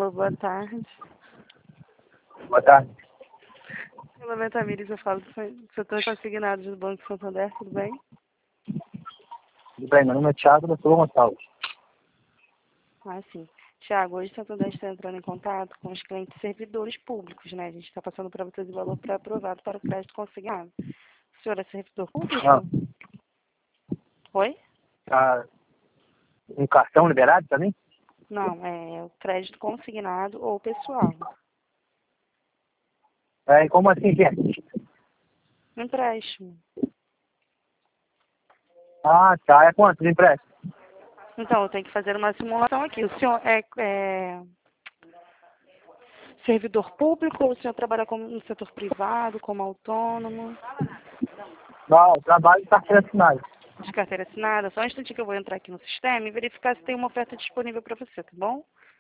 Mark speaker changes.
Speaker 1: Alô, boa tarde.
Speaker 2: Boa tarde.
Speaker 1: Meu nome é Tamires, eu falo do setor consignado do Banco Santander, tudo bem?
Speaker 2: Tudo bem, meu nome é Thiago da Silva Gonçalves.
Speaker 1: Ah, sim. Tiago, hoje o Santander está entrando em contato com os clientes servidores públicos, né? A gente está passando para vocês o valor pré-aprovado para o crédito consignado. O senhor é servidor público?
Speaker 2: Ah,
Speaker 1: Oi?
Speaker 2: tá um cartão liberado para mim?
Speaker 1: Não, é o crédito consignado ou pessoal.
Speaker 2: É, como assim, gente?
Speaker 1: Empréstimo.
Speaker 2: Ah, tá. É quanto de empréstimo?
Speaker 1: Então, eu tenho que fazer uma simulação aqui. O senhor é servidor público ou o senhor trabalha no setor privado, como autônomo?
Speaker 2: Não, trabalho de carteira assinada.
Speaker 1: De carteira assinada? Só um instantinho que eu vou entrar aqui no sistema e verificar se tem uma oferta disponível para você, tá bom?